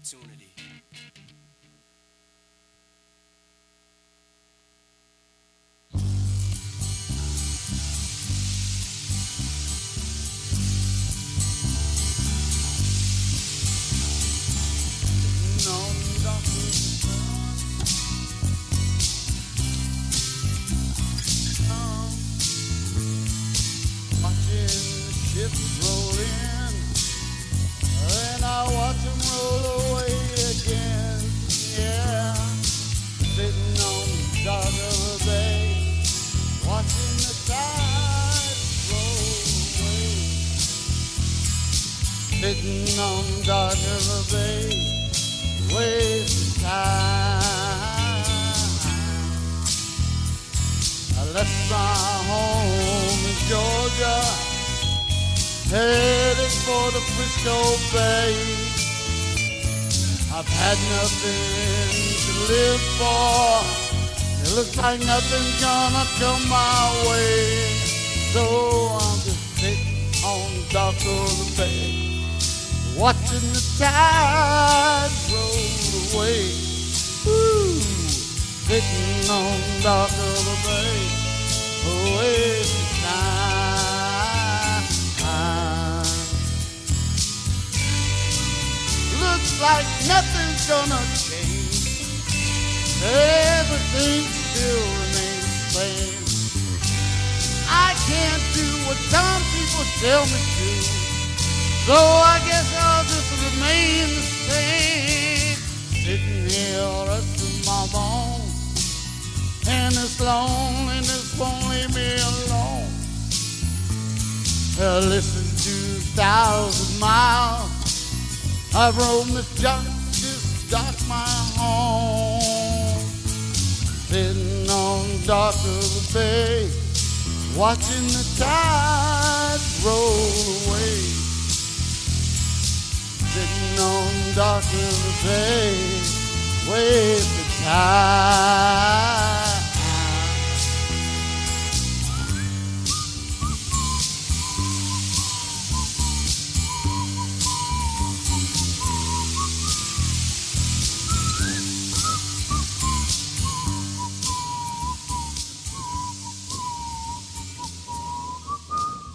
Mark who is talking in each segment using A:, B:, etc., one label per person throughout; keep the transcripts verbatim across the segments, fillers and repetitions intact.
A: opportunity.
B: Sitting on the dock of the bay, wasting time. I left my home in Georgia, headed for the Frisco Bay. I've had nothing to live for. It looks like nothing's gonna come my way. So I'm just sitting on the dock of the bay, watching the tide roll away. Woo! Sitting on the dock of the bay, wasting time. Looks like nothing's gonna change. Everything still remains the same. I can't do what some people tell me to, so I guess I'll just remain the same. Sitting here resting my bones, and this loneliness won't leave me alone. Well, listen to a thousand miles I've roamed this justice dock my home. Sitting on the dock of the bay, watching the tide roll away. Sitting on the dock of the bay, wasting time.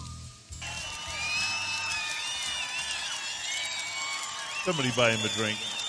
C: Somebody buy him a drink.